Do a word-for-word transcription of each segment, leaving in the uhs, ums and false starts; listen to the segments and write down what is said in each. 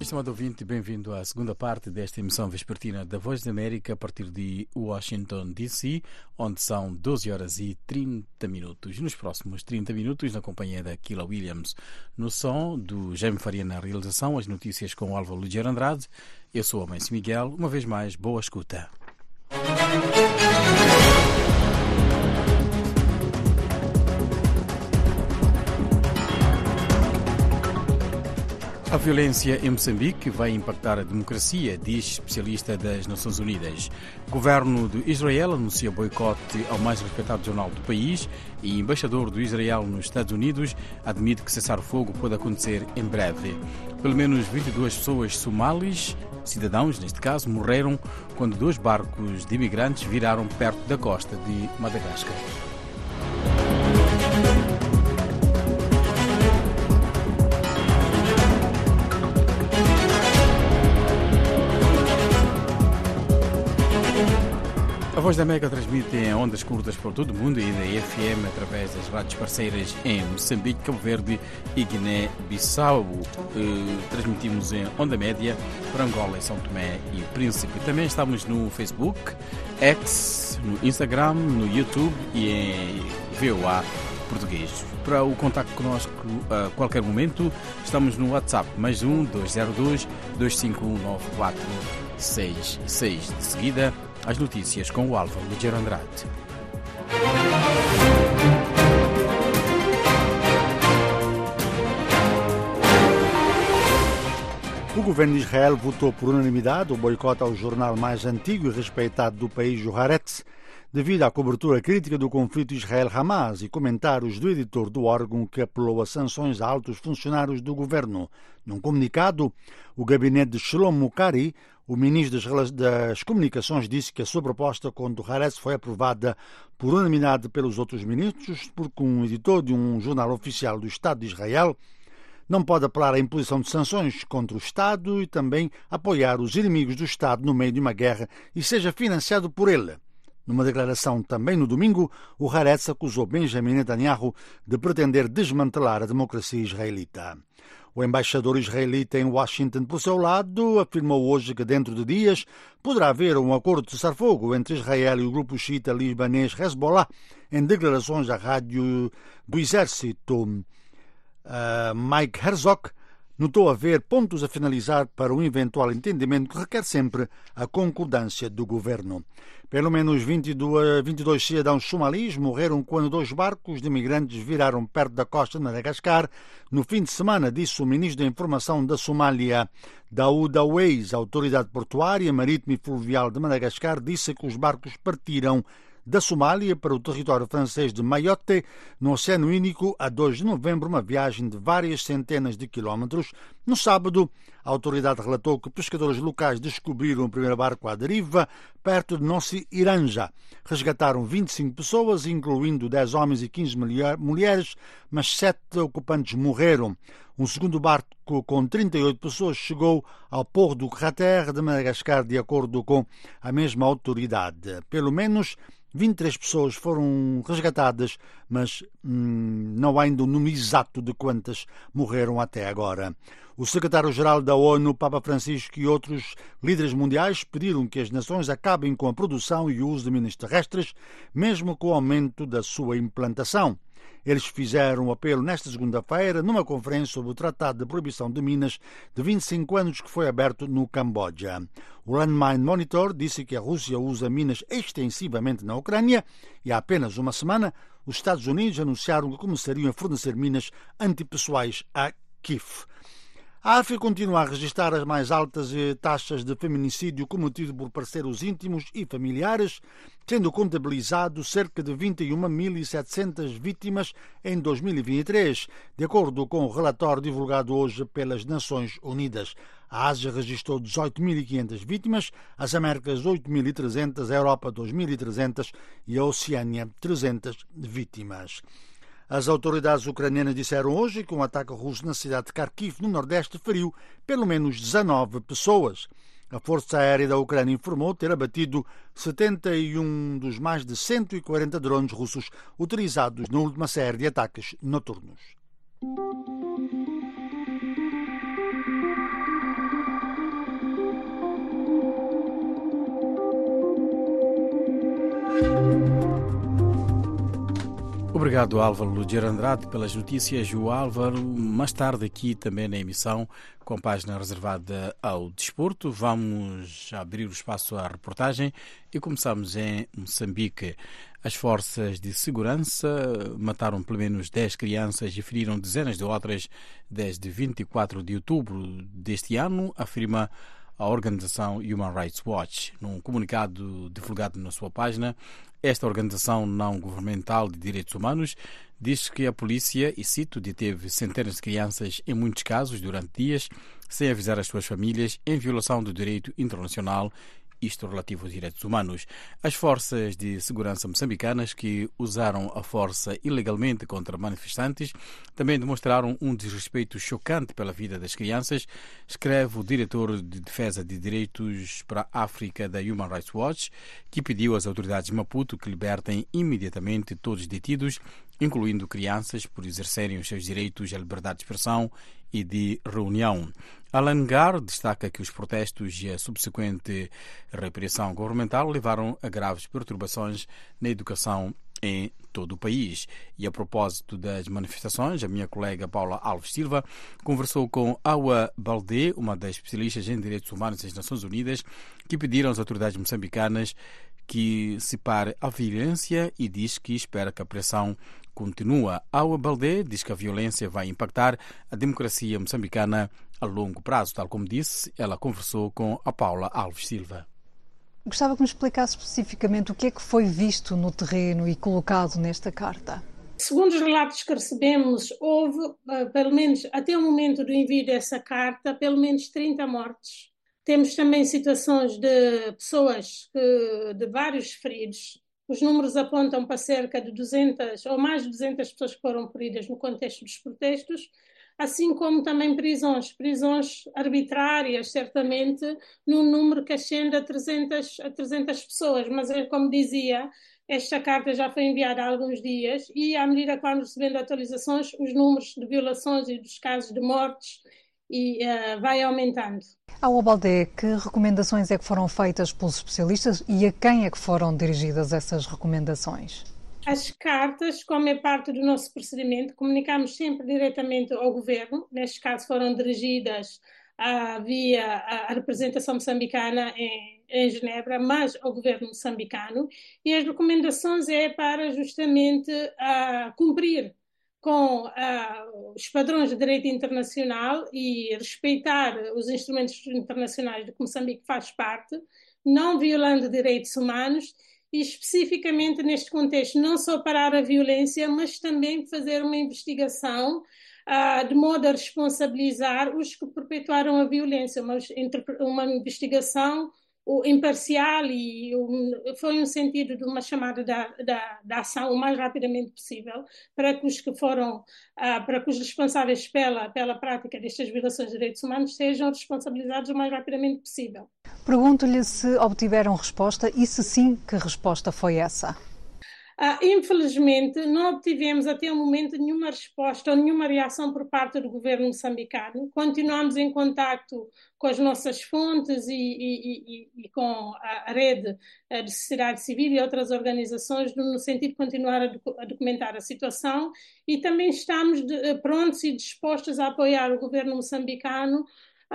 Estimado ouvinte, bem-vindo à segunda parte desta emissão vespertina da Voz da América a partir de Washington, D C, onde são doze horas e trinta minutos. Nos próximos trinta minutos, na companhia da Kila Williams, no som, do Jaime Faria na realização, as notícias com o Álvaro Ligeiro Andrade. Eu sou o Amancio Miguel. Uma vez mais, boa escuta. A violência em Moçambique vai impactar a democracia, diz especialista das Nações Unidas. O governo de Israel anuncia boicote ao mais respeitado jornal do país e o embaixador do Israel nos Estados Unidos admite que cessar-fogo pode acontecer em breve. Pelo menos vinte e duas pessoas somalis, cidadãos neste caso, morreram quando dois barcos de imigrantes viraram perto da costa de Madagascar. A Voz da América transmite em ondas curtas por todo o mundo e na F M através das rádios parceiras em Moçambique, Cabo Verde e Guiné-Bissau. Eh, transmitimos em onda média para Angola e São Tomé e Príncipe. Também estamos no Facebook, X, no Instagram, no YouTube e em V O A Português. Para o contacto connosco a qualquer momento, estamos no WhatsApp, mais um, dois zero dois, dois cinco um, nove quatro seis seis. De seguida, as notícias com o Álvaro Ligeiro Andrade. O governo de Israel votou por unanimidade o boicote ao jornal mais antigo e respeitado do país, o Haaretz, devido à cobertura crítica do conflito Israel-Hamas e comentários do editor do órgão que apelou a sanções a altos funcionários do governo. Num comunicado, o gabinete de Shlomo Kari, o ministro das, das Comunicações, disse que a sua proposta contra o Haaretz foi aprovada por unanimidade pelos outros ministros, porque um editor de um jornal oficial do Estado de Israel não pode apelar à imposição de sanções contra o Estado e também apoiar os inimigos do Estado no meio de uma guerra e seja financiado por ele. Numa declaração também no domingo, o Haaretz acusou Benjamin Netanyahu de pretender desmantelar a democracia israelita. O embaixador israelita em Washington, por seu lado, afirmou hoje que dentro de dias poderá haver um acordo de cessar-fogo entre Israel e o grupo xiita libanês Hezbollah, em declarações à rádio do Exército. Uh, Mike Herzog notou haver pontos a finalizar para um eventual entendimento que requer sempre a concordância do governo. Pelo menos vinte e dois cidadãos somalis morreram quando dois barcos de imigrantes viraram perto da costa de Madagascar no fim de semana, disse o ministro da Informação da Somália. Daoud Aweis, a autoridade portuária, marítima e fluvial de Madagascar, disse que os barcos partiram da Somália para o território francês de Mayotte, no Oceano Índico, a dois de novembro, uma viagem de várias centenas de quilómetros. No sábado, a autoridade relatou que pescadores locais descobriram o primeiro barco à deriva, perto de Nossi Iranja. Resgataram vinte e cinco pessoas, incluindo dez homens e quinze mulheres, mas sete ocupantes morreram. Um segundo barco com trinta e oito pessoas chegou ao Porto do Crater de Madagascar, de acordo com a mesma autoridade. Pelo menos vinte e três pessoas foram resgatadas, mas hum, não há ainda um número exato de quantas morreram até agora. O secretário-geral da ONU, Papa Francisco, e outros líderes mundiais pediram que as nações acabem com a produção e o uso de minas terrestres, mesmo com o aumento da sua implantação. Eles fizeram um apelo nesta segunda-feira numa conferência sobre o Tratado de Proibição de Minas de vinte e cinco anos que foi aberto no Camboja. O Landmine Monitor disse que a Rússia usa minas extensivamente na Ucrânia e há apenas uma semana os Estados Unidos anunciaram que começariam a fornecer minas antipessoais a Kiev. A África continua a registrar as mais altas taxas de feminicídio cometido por parceiros íntimos e familiares, tendo contabilizado cerca de vinte e uma mil e setecentas vítimas em dois mil e vinte e três, de acordo com o relatório divulgado hoje pelas Nações Unidas. A Ásia registrou dezoito mil e quinhentas vítimas, as Américas oito mil e trezentas, a Europa dois mil e trezentas e a Oceânia trezentas vítimas. As autoridades ucranianas disseram hoje que um ataque russo na cidade de Kharkiv, no Nordeste, feriu pelo menos dezanove pessoas. A Força Aérea da Ucrânia informou ter abatido setenta e um dos mais de cento e quarenta drones russos utilizados na última série de ataques noturnos. Obrigado, Álvaro Ludier Andrade, pelas notícias. O Álvaro, mais tarde aqui também na emissão, com a página reservada ao desporto, vamos abrir o espaço à reportagem e começamos em Moçambique. As forças de segurança mataram pelo menos dez crianças e feriram dezenas de outras desde vinte e quatro de outubro deste ano, afirma a organização Human Rights Watch. Num comunicado divulgado na sua página, esta organização não governamental de direitos humanos diz que a polícia, e cito, deteve centenas de crianças em muitos casos durante dias, sem avisar as suas famílias, em violação do direito internacional, isto relativo aos direitos humanos. As forças de segurança moçambicanas que usaram a força ilegalmente contra manifestantes também demonstraram um desrespeito chocante pela vida das crianças, escreve o diretor de defesa de direitos para a África da Human Rights Watch, que pediu às autoridades de Maputo que libertem imediatamente todos os detidos, incluindo crianças, por exercerem os seus direitos à liberdade de expressão e de reunião. Alan Gar destaca que os protestos e a subsequente repressão governamental levaram a graves perturbações na educação em todo o país. E a propósito das manifestações, a minha colega Paula Alves Silva conversou com Awa Baldé, uma das especialistas em direitos humanos das Nações Unidas, que pediram às autoridades moçambicanas que se pare a violência e diz que espera que a pressão continue. Awa Baldé diz que a violência vai impactar a democracia moçambicana a longo prazo. Tal como disse, ela conversou com a Paula Alves Silva. Gostava que me explicasse especificamente o que é que foi visto no terreno e colocado nesta carta. Segundo os relatos que recebemos, houve, pelo menos até o momento do envio dessa carta, pelo menos trinta mortes. Temos também situações de pessoas, que, de vários feridos. Os números apontam para cerca de duzentas ou mais de duzentas pessoas que foram feridas no contexto dos protestos, assim como também prisões, prisões arbitrárias, certamente, num número que ascende a trezentas, a trezentas pessoas. Mas, como dizia, esta carta já foi enviada há alguns dias e, à medida que vamos recebendo atualizações, os números de violações e dos casos de mortes e, uh, vai aumentando. Awa Baldé, que recomendações é que foram feitas pelos especialistas e a quem é que foram dirigidas essas recomendações? As cartas, como é parte do nosso procedimento, comunicamos sempre diretamente ao governo. Neste caso foram dirigidas uh, via a representação moçambicana em, em Genebra, mas ao governo moçambicano. E as recomendações é para justamente uh, cumprir com uh, os padrões de direito internacional e respeitar os instrumentos internacionais de que Moçambique faz parte, não violando direitos humanos e especificamente neste contexto não só parar a violência, mas também fazer uma investigação uh, de modo a responsabilizar os que perpetuaram a violência, uma, uma investigação imparcial e um, foi um sentido de uma chamada da, da, da ação o mais rapidamente possível para que os que foram, uh, para que os responsáveis pela, pela prática destas violações de direitos humanos sejam responsabilizados o mais rapidamente possível. Pergunto-lhe se obtiveram resposta e se sim, que resposta foi essa? Uh, infelizmente, não obtivemos até o momento nenhuma resposta ou nenhuma reação por parte do governo moçambicano. Continuamos em contacto com as nossas fontes e, e, e, e com a rede de sociedade civil e outras organizações no sentido de continuar a, docu- a documentar a situação e também estamos de, prontos e dispostos a apoiar o governo moçambicano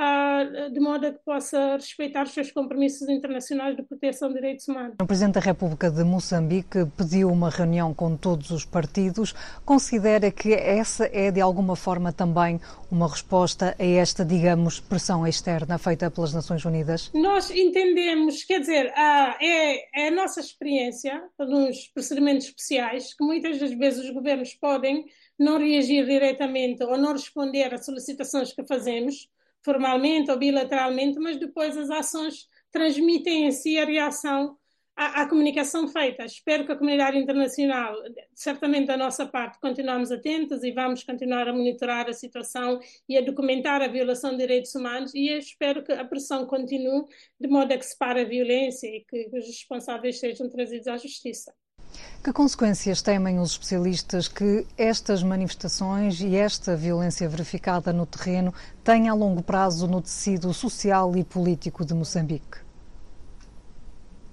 Uh, de modo a que possa respeitar os seus compromissos internacionais de proteção de direitos humanos. O Presidente da República de Moçambique pediu uma reunião com todos os partidos. Considera que essa é, de alguma forma, também uma resposta a esta, digamos, pressão externa feita pelas Nações Unidas? Nós entendemos, quer dizer, uh, é, é a nossa experiência nos procedimentos especiais que muitas das vezes os governos podem não reagir diretamente ou não responder às solicitações que fazemos, formalmente ou bilateralmente, mas depois as ações transmitem em si a reação à, à comunicação feita. Espero que a comunidade internacional, certamente da nossa parte, continuamos atentos e vamos continuar a monitorar a situação e a documentar a violação de direitos humanos e eu espero que a pressão continue de modo a que se pare a violência e que os responsáveis sejam trazidos à justiça. Que consequências temem os especialistas que estas manifestações e esta violência verificada no terreno tenham a longo prazo no tecido social e político de Moçambique?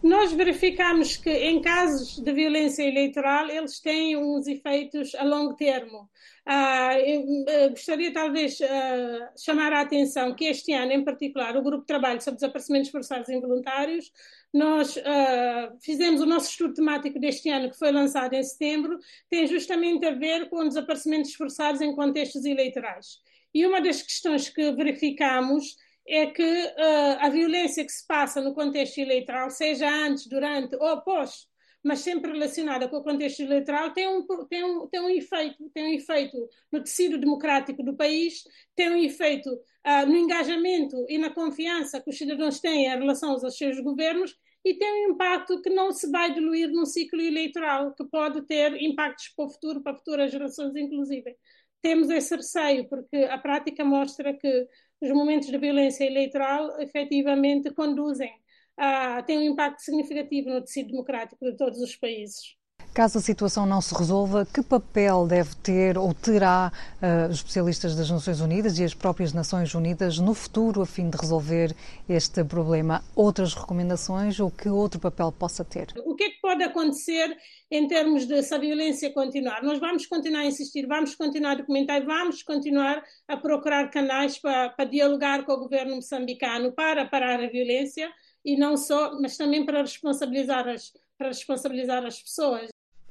Nós verificamos que em casos de violência eleitoral eles têm uns efeitos a longo termo. Ah, eu gostaria talvez ah, chamar a atenção que este ano em particular o Grupo de Trabalho sobre Desaparecimentos Forçados Involuntários, nós ah, fizemos o nosso estudo temático deste ano, que foi lançado em setembro, tem justamente a ver com desaparecimentos forçados em contextos eleitorais. E uma das questões que verificamos é que uh, a violência que se passa no contexto eleitoral, seja antes, durante ou após, mas sempre relacionada com o contexto eleitoral, tem um, tem um, tem um, efeito, tem um efeito no tecido democrático do país, tem um efeito uh, no engajamento e na confiança que os cidadãos têm em relação aos seus governos e tem um impacto que não se vai diluir num ciclo eleitoral, que pode ter impactos para o futuro, para futuras gerações, inclusive. Temos esse receio, porque a prática mostra que os momentos de violência eleitoral efetivamente conduzem a têm um impacto significativo no tecido democrático de todos os países. Caso a situação não se resolva, que papel deve ter ou terá uh, os especialistas das Nações Unidas e as próprias Nações Unidas no futuro a fim de resolver este problema? Outras recomendações ou que outro papel possa ter? O que é que pode acontecer em termos de se a violência continuar? Nós vamos continuar a insistir, vamos continuar a documentar e vamos continuar a procurar canais para, para dialogar com o governo moçambicano para parar a violência e não só, mas também para responsabilizar as, para responsabilizar as pessoas.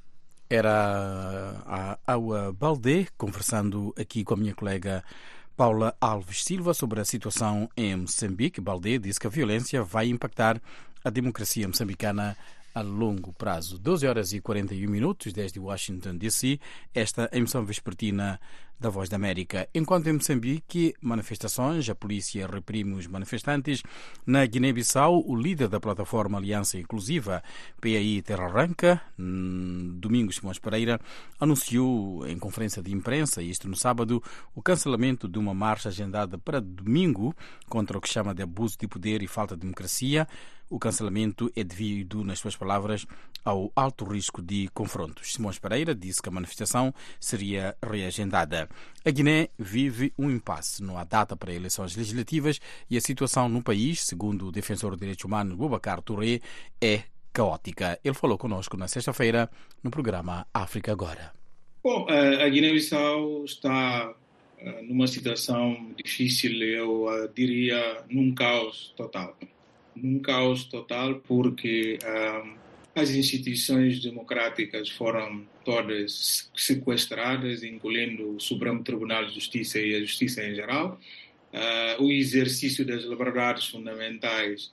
Era a Aua Baldé, conversando aqui com a minha colega Paula Alves Silva sobre a situação em Moçambique. Baldé disse que a violência vai impactar a democracia moçambicana a longo prazo. doze horas e quarenta e um minutos desde Washington, D C, esta emissão vespertina da Voz da América. Enquanto em Moçambique, manifestações, a polícia reprime os manifestantes. Na Guiné-Bissau, o líder da plataforma Aliança Inclusiva, P A I Terra Arranca, Domingos Simões Pereira, anunciou em conferência de imprensa, isto no sábado, o cancelamento de uma marcha agendada para domingo contra o que chama de abuso de poder e falta de democracia. O cancelamento é devido, nas suas palavras, ao alto risco de confrontos. Simões Pereira disse que a manifestação seria reagendada. A Guiné vive um impasse. Não há data para eleições legislativas e a situação no país, segundo o defensor dos direitos humanos Boubacar Touré, é caótica. Ele falou conosco na sexta-feira no programa África Agora. Bom, a Guiné-Bissau está numa situação difícil, eu diria num caos total. Num caos total porque um, as instituições democráticas foram todas sequestradas, incluindo o Supremo Tribunal de Justiça e a Justiça em geral. Uh, o exercício das liberdades fundamentais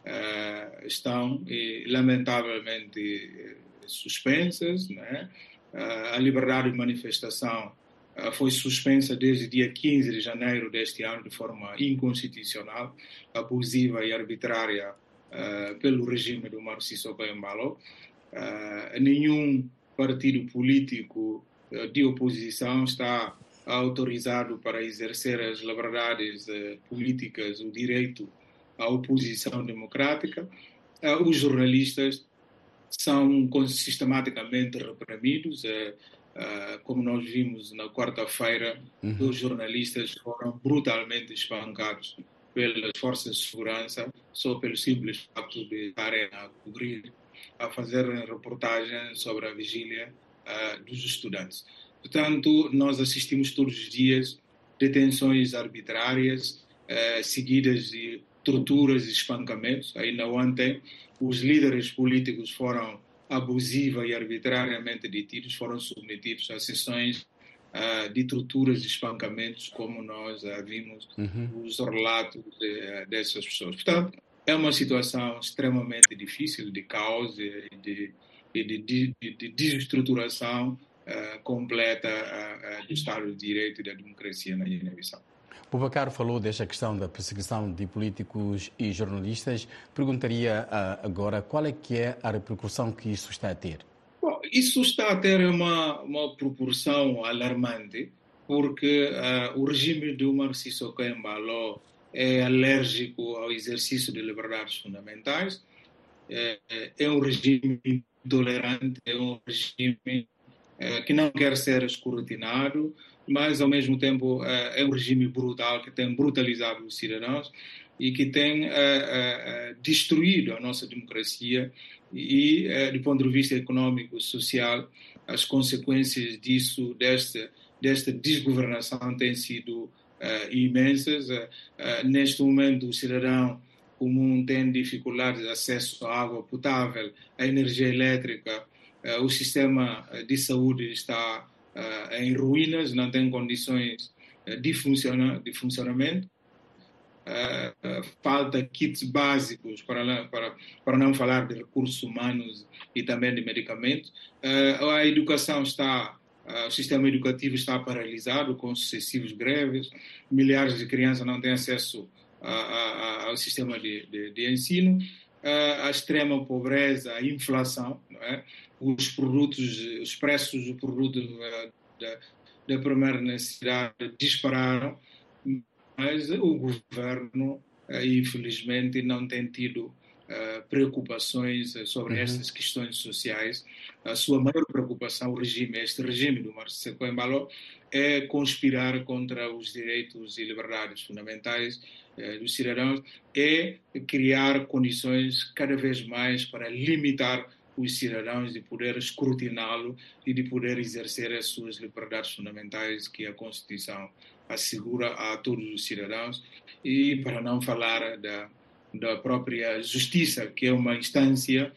uh, estão, e, lamentavelmente, suspensas, né? Uh, a liberdade de manifestação uh, foi suspensa desde o dia quinze de janeiro deste ano de forma inconstitucional, abusiva e arbitrária uh, pelo regime do Umaro Sissoko Embalo. Uh, nenhum partido político uh, de oposição está autorizado para exercer as liberdades uh, políticas, o direito à oposição democrática. Uh, os jornalistas são sistematicamente reprimidos. Uh, uh, como nós vimos na quarta-feira, uhum. Os jornalistas foram brutalmente espancados pelas forças de segurança só pelo simples facto de estarem a cobrir, a fazer reportagens sobre a vigília uh, dos estudantes. Portanto, nós assistimos todos os dias detenções arbitrárias, uh, seguidas de torturas e espancamentos. Ainda ontem, os líderes políticos foram abusiva e arbitrariamente detidos, foram submetidos a sessões uh, de torturas e espancamentos, como nós uh, vimos uhum. os relatos de, uh, dessas pessoas. Portanto, é uma situação extremamente difícil, de caos e de, de, de, de, de desestruturação uh, completa uh, uh, do Estado de Direito e da democracia na Guiné-Bissau. Boubacar falou desta questão da perseguição de políticos e jornalistas. Perguntaria uh, agora qual é que é a repercussão que isso está a ter? Bom, isso está a ter uma, uma proporção alarmante, porque uh, o regime do Umaro Sissoko Embalo é alérgico ao exercício de liberdades fundamentais, é, é um regime intolerante, é um regime é, que não quer ser escrutinado, mas ao mesmo tempo é um regime brutal que tem brutalizado os cidadãos e que tem uh, uh, destruído a nossa democracia e, uh, do ponto de vista econômico e social, as consequências disso, desta, desta desgovernação têm sido uh, imensas. Uh, uh, neste momento, o cidadão comum tem dificuldades de acesso à água potável, à energia elétrica, uh, o sistema de saúde está uh, em ruínas, não tem condições uh, de, funciona, de funcionamento. Uh, uh, falta kits básicos, para, para, para não falar de recursos humanos e também de medicamentos. Uh, a educação está, uh, o sistema educativo está paralisado com sucessivas greves, milhares de crianças não têm acesso a, a, ao sistema de, de, de ensino, uh, a extrema pobreza, a inflação, não é? Os produtos, os preços dos produtos uh, da, da primeira necessidade dispararam, mas o governo, infelizmente, não tem tido uh, preocupações sobre uhum. estas questões sociais. A sua maior preocupação, o regime, este regime do Marcelo Embalo, é conspirar contra os direitos e liberdades fundamentais uh, dos cidadãos, é criar condições cada vez mais para limitar os cidadãos de poder escrutiná-lo e de poder exercer as suas liberdades fundamentais que a Constituição assegura a todos os cidadãos, e para não falar da, da própria justiça, que é uma instância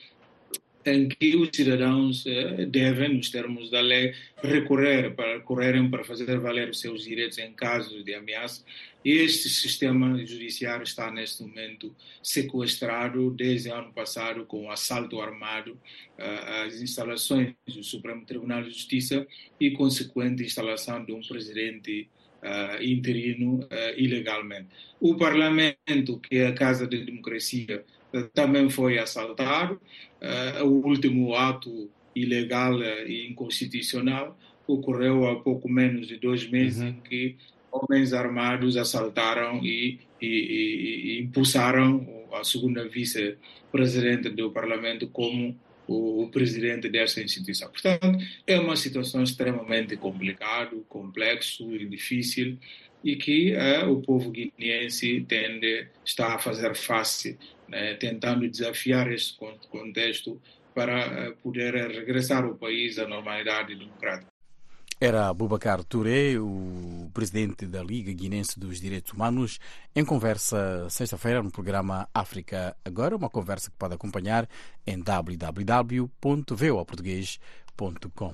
em que os cidadãos eh, devem, nos termos da lei, recorrer para, recorrerem para fazer valer os seus direitos em casos de ameaça. Este sistema judiciário está, neste momento, sequestrado desde o ano passado com o assalto armado uh, às instalações do Supremo Tribunal de Justiça e consequente instalação de um presidente Uh, interino uh, ilegalmente. O Parlamento, que é a Casa da Democracia, uh, também foi assaltado. Uh, o último ato ilegal e inconstitucional ocorreu há pouco menos de dois meses, uhum. em que homens armados assaltaram e, e, e, e impulsaram a segunda vice-presidente do Parlamento como o, o presidente dessa instituição. Portanto, é uma situação extremamente complicada, complexo e difícil, e que eh, o povo guineense tende, está a fazer face, né, tentando desafiar esse contexto para eh, poder regressar o país à normalidade democrática. Era Boubacar Touré, o presidente da Liga Guinense dos Direitos Humanos, em conversa sexta-feira no programa África Agora, uma conversa que pode acompanhar em w w w ponto v o a português ponto com.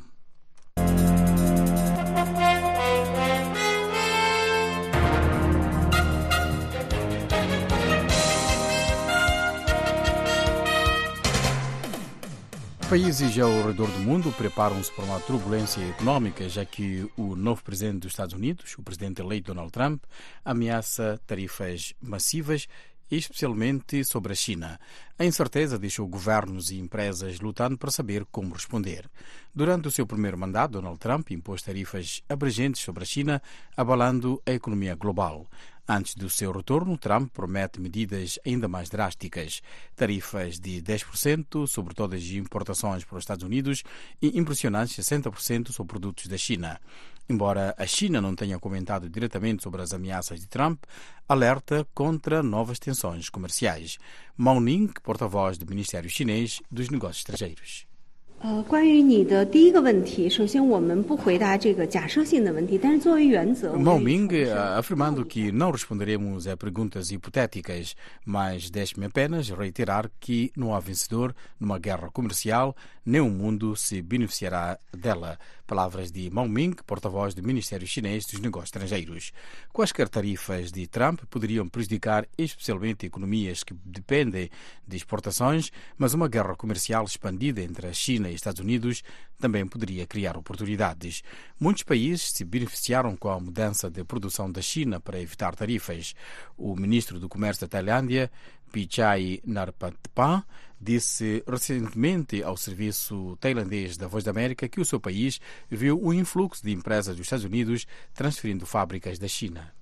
Países ao redor do mundo preparam-se para uma turbulência económica, já que o novo presidente dos Estados Unidos, o presidente eleito Donald Trump, ameaça tarifas massivas, especialmente sobre a China. A incerteza deixou governos e empresas lutando para saber como responder. Durante o seu primeiro mandato, Donald Trump impôs tarifas abrangentes sobre a China, abalando a economia global. Antes do seu retorno, Trump promete medidas ainda mais drásticas, tarifas de dez por cento sobre todas as importações para os Estados Unidos e impressionantes sessenta por cento sobre produtos da China. Embora a China não tenha comentado diretamente sobre as ameaças de Trump, alerta contra novas tensões comerciais. Mao Ning, porta-voz do Ministério Chinês dos Negócios Estrangeiros. 呃，关于你的第一个问题，首先我们不回答这个假设性的问题，但是作为原则， Mao Ning afirmando que não responderemos a perguntas hipotéticas, mas deixe-me apenas reiterar que não há vencedor numa guerra comercial, nem o mundo se beneficiará dela. Palavras de Mao Ning, porta-voz do Ministério Chinês dos Negócios Estrangeiros. Quaisquer tarifas de Trump poderiam prejudicar especialmente economias que dependem de exportações, mas uma guerra comercial expandida entre a China e Estados Unidos também poderia criar oportunidades. Muitos países se beneficiaram com a mudança de produção da China para evitar tarifas. O ministro do Comércio da Tailândia, Pichai Narpatpan, disse recentemente ao serviço tailandês da Voz da América que o seu país viu o influxo de empresas dos Estados Unidos transferindo fábricas da China.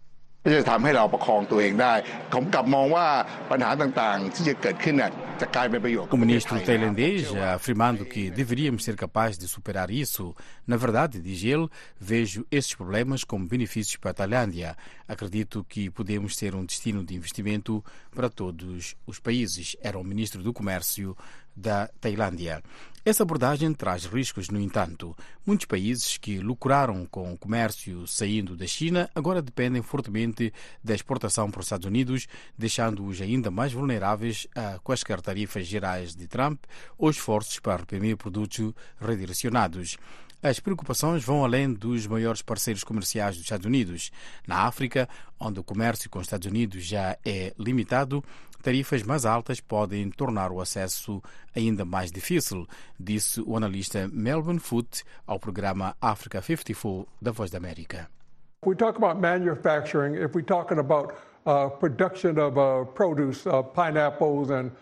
จะทำให้เราประคองตัวเองได้ผมกลับมองว่าปัญหาต่างๆที่จะเกิดขึ้นน่ะจะกลายเป็นประโยชน์ O ministro tailandês, afirmando que deveríamos ser capazes de superar isso, na verdade, diz ele, vejo esses problemas como benefícios para a Tailândia. Acredito que podemos ser um destino de investimento para todos os países. Era o ministro do Comércio da Tailândia. Essa abordagem traz riscos, no entanto. Muitos países que lucraram com o comércio saindo da China agora dependem fortemente da exportação para os Estados Unidos, deixando-os ainda mais vulneráveis a quaisquer tarifas gerais de Trump ou esforços para reprimir produtos redirecionados. As preocupações vão além dos maiores parceiros comerciais dos Estados Unidos. Na África, onde o comércio com os Estados Unidos já é limitado, tarifas mais altas podem tornar o acesso ainda mais difícil, disse o analista Melvin Foote ao programa Africa cinquenta e quatro da Voz da América. If we talk about manufacturing, if we're talking about uh, production of uh, produce, uh, pineapples and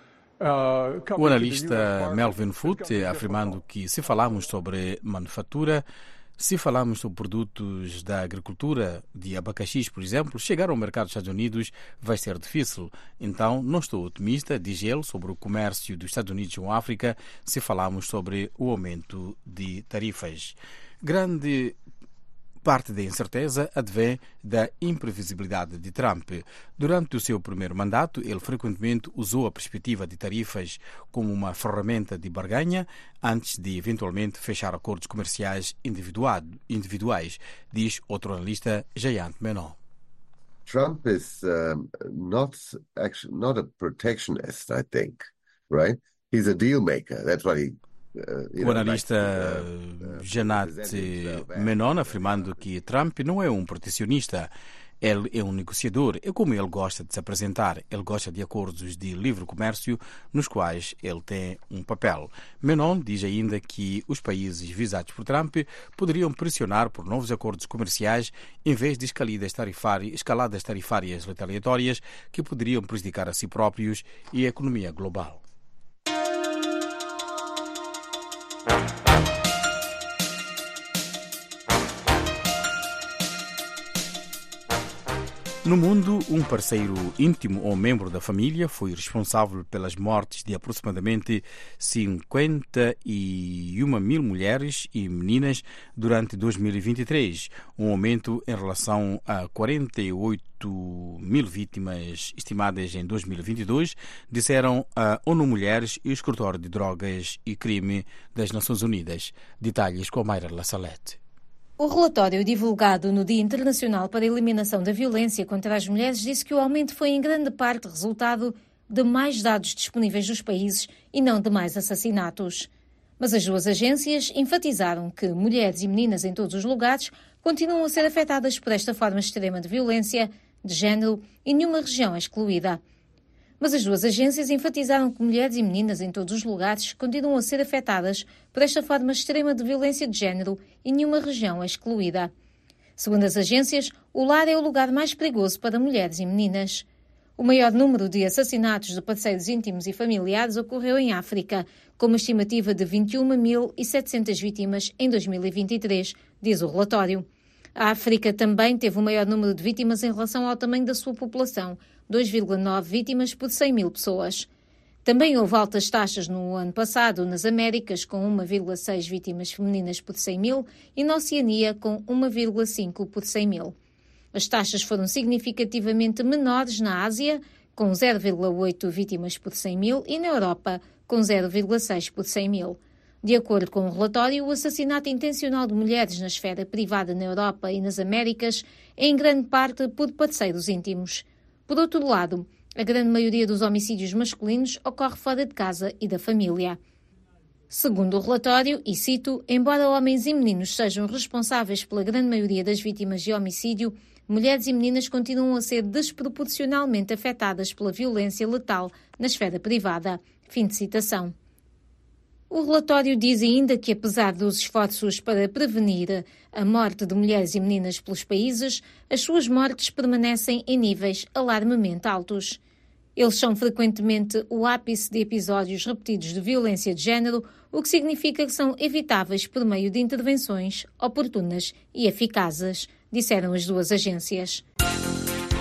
O analista Melvin Foote afirmando que se falarmos sobre manufatura, se falarmos sobre produtos da agricultura, de abacaxis, por exemplo, chegar ao mercado dos Estados Unidos vai ser difícil. Então, não estou otimista, diz ele, sobre o comércio dos Estados Unidos com a África, se falarmos sobre o aumento de tarifas. Grande parte da incerteza advém da imprevisibilidade de Trump. Durante o seu primeiro mandato, ele frequentemente usou a perspectiva de tarifas como uma ferramenta de barganha antes de eventualmente fechar acordos comerciais individuais, diz outro analista, Jayant Menon. Trump is um, not actually not a protectionist, I think, right? He's a deal maker. That's what he O analista Janat Menon afirmando que Trump não é um protecionista, ele é um negociador, é como ele gosta de se apresentar, ele gosta de acordos de livre comércio nos quais ele tem um papel. Menon diz ainda que os países visados por Trump poderiam pressionar por novos acordos comerciais em vez de escaladas tarifárias, escaladas tarifárias retaliatórias que poderiam prejudicar a si próprios e a economia global. No mundo, um parceiro íntimo ou membro da família foi responsável pelas mortes de aproximadamente cinquenta e uma mil mulheres e meninas durante dois mil e vinte e três, um aumento em relação a quarenta e oito mil vítimas estimadas em dois mil e vinte e dois, disseram a ONU Mulheres e o Escritório de Drogas e Crime das Nações Unidas. Detalhes com a Mayra Lassalete. O relatório divulgado no Dia Internacional para a Eliminação da Violência contra as Mulheres disse que o aumento foi em grande parte resultado de mais dados disponíveis nos países e não de mais assassinatos. Mas as duas agências enfatizaram que mulheres e meninas em todos os lugares continuam a ser afetadas por esta forma extrema de violência de género e nenhuma região é excluída. Mas as duas agências enfatizaram que mulheres e meninas em todos os lugares continuam a ser afetadas por esta forma extrema de violência de género e nenhuma região é excluída. Segundo as agências, o lar é o lugar mais perigoso para mulheres e meninas. O maior número de assassinatos de parceiros íntimos e familiares ocorreu em África, com uma estimativa de vinte e uma mil e setecentas vítimas em dois mil e vinte e três, diz o relatório. A África também teve o maior número de vítimas em relação ao tamanho da sua população, dois vírgula nove vítimas por cem mil pessoas. Também houve altas taxas no ano passado nas Américas, com uma vírgula seis vítimas femininas por cem mil, e na Oceania, com uma vírgula cinco por cem mil. As taxas foram significativamente menores na Ásia, com zero vírgula oito vítimas por cem mil, e na Europa, com zero vírgula seis por cem mil. De acordo com o relatório, o assassinato intencional de mulheres na esfera privada na Europa e nas Américas é em grande parte por parceiros íntimos. Por outro lado, a grande maioria dos homicídios masculinos ocorre fora de casa e da família. Segundo o relatório, e cito, embora homens e meninos sejam responsáveis pela grande maioria das vítimas de homicídio, mulheres e meninas continuam a ser desproporcionalmente afetadas pela violência letal na esfera privada. Fim de citação. O relatório diz ainda que, apesar dos esforços para prevenir a morte de mulheres e meninas pelos países, as suas mortes permanecem em níveis alarmemente altos. Eles são frequentemente o ápice de episódios repetidos de violência de género, o que significa que são evitáveis por meio de intervenções oportunas e eficazes, disseram as duas agências.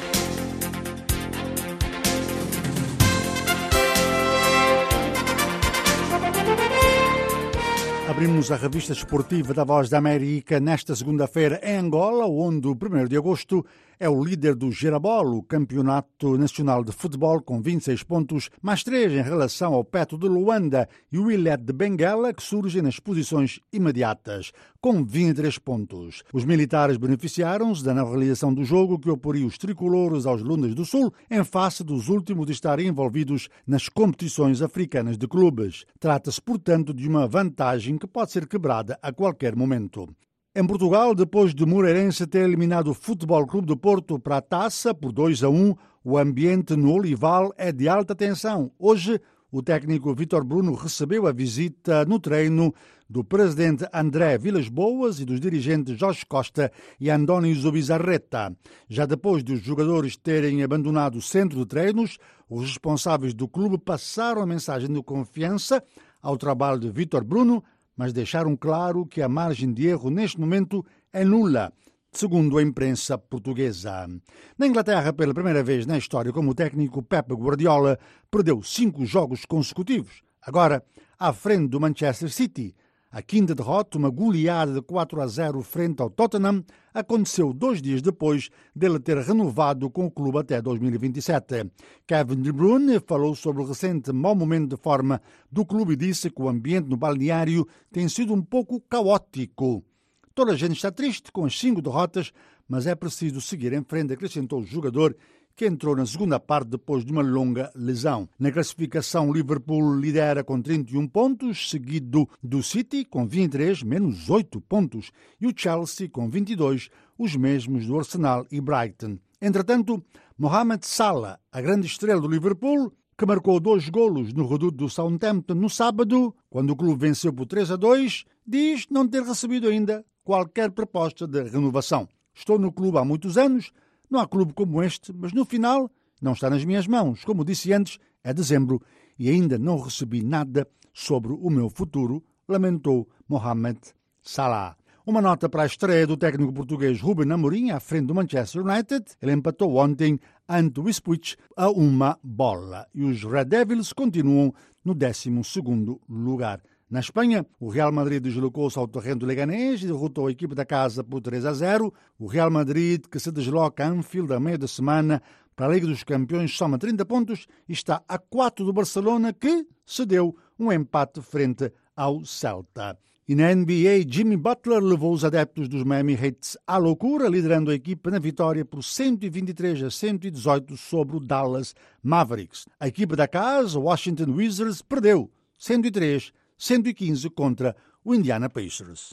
Abrimos a revista esportiva da Voz da América nesta segunda-feira em Angola, onde o primeiro de agosto é o líder do Gerabolo, Campeonato Nacional de Futebol, com vinte e seis pontos, mais três em relação ao Petro de Luanda e o Willet de Benguela, que surgem nas posições imediatas, com vinte e três pontos. Os militares beneficiaram-se da não realização do jogo que oporia os tricolores aos Lundas do Sul, em face dos últimos de estarem envolvidos nas competições africanas de clubes. Trata-se, portanto, de uma vantagem que pode ser quebrada a qualquer momento. Em Portugal, depois de Moreirense ter eliminado o Futebol Clube do Porto para a taça por dois a um, o ambiente no Olival é de alta tensão. Hoje, o técnico Vítor Bruno recebeu a visita no treino do presidente André Vilas-Boas e dos dirigentes Jorge Costa e Andónio Zubizarreta. Já depois dos jogadores terem abandonado o centro de treinos, os responsáveis do clube passaram a mensagem de confiança ao trabalho de Vítor Bruno, mas deixaram claro que a margem de erro neste momento é nula, segundo a imprensa portuguesa. Na Inglaterra, pela primeira vez na história como técnico, Pep Guardiola perdeu cinco jogos consecutivos. Agora, à frente do Manchester City, a quinta derrota, uma goleada de quatro a zero frente ao Tottenham, aconteceu dois dias depois dele ter renovado com o clube até dois mil e vinte e sete. Kevin De Bruyne falou sobre o recente mau momento de forma do clube e disse que o ambiente no balneário tem sido um pouco caótico. Toda a gente está triste com as cinco derrotas, mas é preciso seguir em frente, acrescentou o jogador, que entrou na segunda parte depois de uma longa lesão. Na classificação, o Liverpool lidera com trinta e um pontos, seguido do City com vinte e três, menos oito pontos, e o Chelsea com vinte e dois, os mesmos do Arsenal e Brighton. Entretanto, Mohamed Salah, a grande estrela do Liverpool, que marcou dois golos no reduto do Southampton no sábado, quando o clube venceu por três a dois, diz não ter recebido ainda qualquer proposta de renovação. Estou no clube há muitos anos, não há clube como este, mas no final não está nas minhas mãos. Como disse antes, é dezembro e ainda não recebi nada sobre o meu futuro, lamentou Mohamed Salah. Uma nota para a estreia do técnico português Ruben Amorim à frente do Manchester United. Ele empatou ontem ante o Ipswich a uma bola. E os Red Devils continuam no décimo segundo lugar. Na Espanha, o Real Madrid deslocou-se ao terreno do Leganés e derrotou a equipe da casa por três a zero. O Real Madrid, que se desloca a Anfield a meio da semana para a Liga dos Campeões, soma trinta pontos e está a quatro do Barcelona, que cedeu um empate frente ao Celta. E na N B A, Jimmy Butler levou os adeptos dos Miami Heat à loucura, liderando a equipa na vitória por cento e vinte e três a cento e dezoito sobre o Dallas Mavericks. A equipa da casa, o Washington Wizards, perdeu cento e três a cento e quinze contra o Indiana Pacers.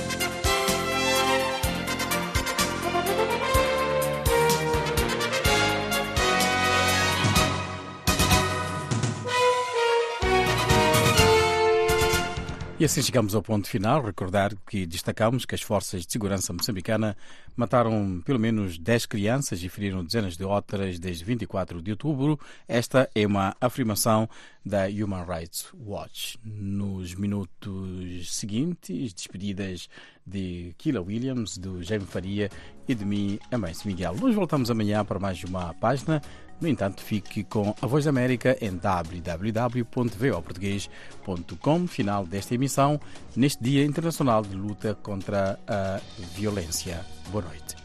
E assim chegamos ao ponto final. Recordar que destacamos que as forças de segurança moçambicana mataram pelo menos dez crianças e feriram dezenas de outras desde vinte e quatro de outubro. Esta é uma afirmação da Human Rights Watch. Nos minutos seguintes, despedidas de Kila Williams, do Jaime Faria e de mim, Amâncio Miguel. Nós voltamos amanhã para mais uma página. No entanto, fique com a Voz da América em w w w ponto v o português ponto com. Final desta emissão, neste Dia Internacional de Luta contra a Violência. Boa noite.